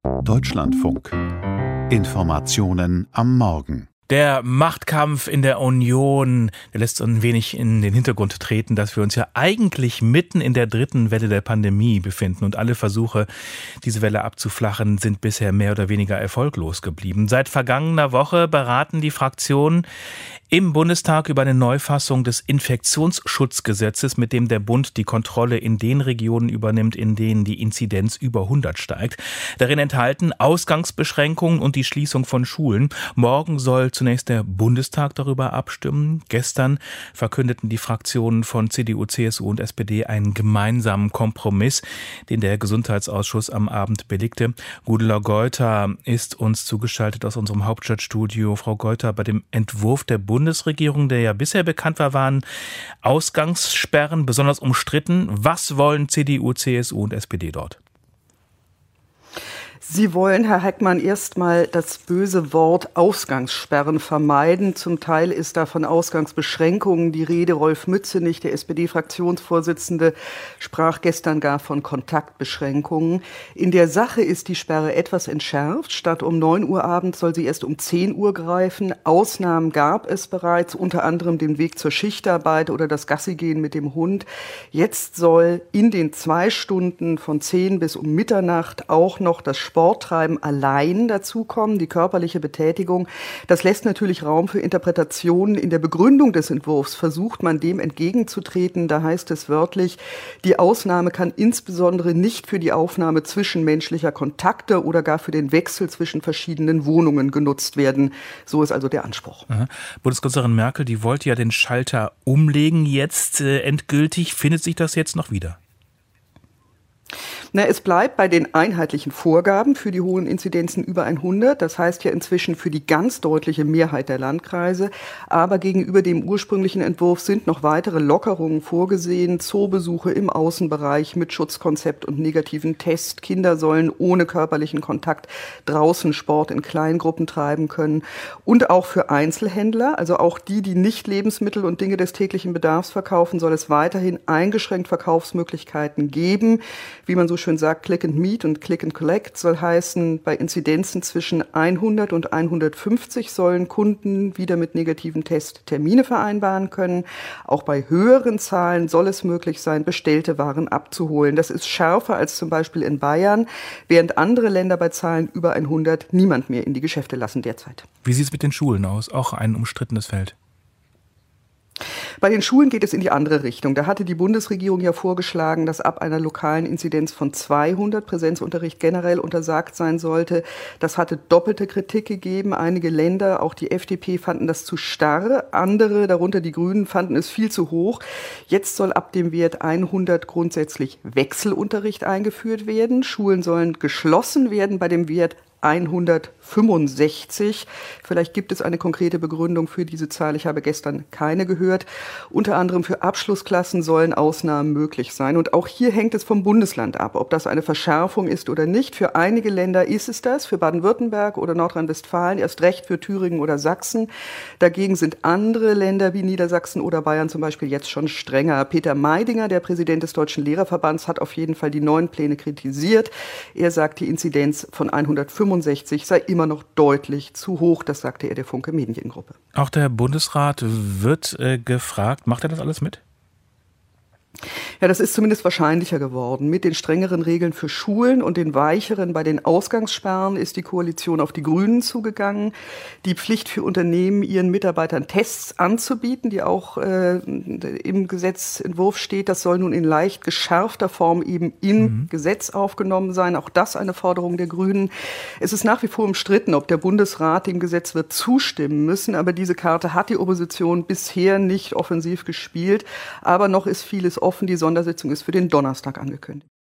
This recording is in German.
Deutschlandfunk. Informationen am Morgen. Der Machtkampf in der Union, der lässt uns ein wenig in den Hintergrund treten, dass wir uns ja eigentlich mitten in der dritten Welle der Pandemie befinden und alle Versuche, diese Welle abzuflachen, sind bisher mehr oder weniger erfolglos geblieben. Seit vergangener Woche beraten die Fraktionen im Bundestag über eine Neufassung des Infektionsschutzgesetzes, mit dem der Bund die Kontrolle in den Regionen übernimmt, in denen die Inzidenz über 100 steigt. Darin enthalten Ausgangsbeschränkungen und die Schließung von Schulen. Morgen soll zunächst der Bundestag darüber abstimmen. Gestern verkündeten die Fraktionen von CDU, CSU und SPD einen gemeinsamen Kompromiss, den der Gesundheitsausschuss am Abend billigte. Gudula Geuter ist uns zugeschaltet aus unserem Hauptstadtstudio. Frau Geuter, bei dem Entwurf der Bundesregierung, der ja bisher bekannt war, waren Ausgangssperren besonders umstritten. Was wollen CDU, CSU und SPD dort? Sie wollen, Herr Heckmann, erstmal das böse Wort Ausgangssperren vermeiden. Zum Teil ist da von Ausgangsbeschränkungen die Rede. Rolf Mützenich, der SPD-Fraktionsvorsitzende, sprach gestern gar von Kontaktbeschränkungen. In der Sache ist die Sperre etwas entschärft. Statt um 9 Uhr abends soll sie erst um 10 Uhr greifen. Ausnahmen gab es bereits, unter anderem den Weg zur Schichtarbeit oder das Gassigehen mit dem Hund. Jetzt soll in den 2 Stunden von 10 bis um Mitternacht auch noch das Sporttreiben allein dazukommen, die körperliche Betätigung. Das lässt natürlich Raum für Interpretationen. In der Begründung des Entwurfs versucht man dem entgegenzutreten. Da heißt es wörtlich, die Ausnahme kann insbesondere nicht für die Aufnahme zwischenmenschlicher Kontakte oder gar für den Wechsel zwischen verschiedenen Wohnungen genutzt werden. So ist also der Anspruch. Aha. Bundeskanzlerin Merkel, die wollte ja den Schalter umlegen jetzt endgültig. Findet sich das jetzt noch wieder? Es bleibt bei den einheitlichen Vorgaben für die hohen Inzidenzen über 100. Das heißt ja inzwischen für die ganz deutliche Mehrheit der Landkreise. Aber gegenüber dem ursprünglichen Entwurf sind noch weitere Lockerungen vorgesehen. Zoobesuche im Außenbereich mit Schutzkonzept und negativen Test. Kinder sollen ohne körperlichen Kontakt draußen Sport in Kleingruppen treiben können. Und auch für Einzelhändler, also auch die nicht Lebensmittel und Dinge des täglichen Bedarfs verkaufen, soll es weiterhin eingeschränkt Verkaufsmöglichkeiten geben. Wie man so schön sagt, Click and Meet und Click and Collect soll heißen, bei Inzidenzen zwischen 100 und 150 sollen Kunden wieder mit negativen Test Termine vereinbaren können. Auch bei höheren Zahlen soll es möglich sein, bestellte Waren abzuholen. Das ist schärfer als zum Beispiel in Bayern, während andere Länder bei Zahlen über 100 niemand mehr in die Geschäfte lassen derzeit. Wie sieht es mit den Schulen aus? Auch ein umstrittenes Feld. Bei den Schulen geht es in die andere Richtung. Da hatte die Bundesregierung ja vorgeschlagen, dass ab einer lokalen Inzidenz von 200 Präsenzunterricht generell untersagt sein sollte. Das hatte doppelte Kritik gegeben. Einige Länder, auch die FDP, fanden das zu starr. Andere, darunter die Grünen, fanden es viel zu hoch. Jetzt soll ab dem Wert 100 grundsätzlich Wechselunterricht eingeführt werden. Schulen sollen geschlossen werden bei dem Wert 165. Vielleicht gibt es eine konkrete Begründung für diese Zahl. Ich habe gestern keine gehört. Unter anderem für Abschlussklassen sollen Ausnahmen möglich sein. Und auch hier hängt es vom Bundesland ab, ob das eine Verschärfung ist oder nicht. Für einige Länder ist es das, für Baden-Württemberg oder Nordrhein-Westfalen, erst recht für Thüringen oder Sachsen. Dagegen sind andere Länder wie Niedersachsen oder Bayern zum Beispiel jetzt schon strenger. Peter Meidinger, der Präsident des Deutschen Lehrerverbands, hat auf jeden Fall die neuen Pläne kritisiert. Er sagt, die Inzidenz von 165 sei immer noch deutlich zu hoch. Das sagte er der Funke Mediengruppe. Auch der Bundesrat wird gefragt. Macht er das alles mit? Ja, das ist zumindest wahrscheinlicher geworden. Mit den strengeren Regeln für Schulen und den weicheren bei den Ausgangssperren ist die Koalition auf die Grünen zugegangen. Die Pflicht für Unternehmen, ihren Mitarbeitern Tests anzubieten, die auch im Gesetzentwurf steht, das soll nun in leicht geschärfter Form eben im Gesetz aufgenommen sein. Auch das eine Forderung der Grünen. Es ist nach wie vor umstritten, ob der Bundesrat dem Gesetz wird zustimmen müssen. Aber diese Karte hat die Opposition bisher nicht offensiv gespielt. Aber noch ist vieles offen. Die Sondersitzung ist für den Donnerstag angekündigt.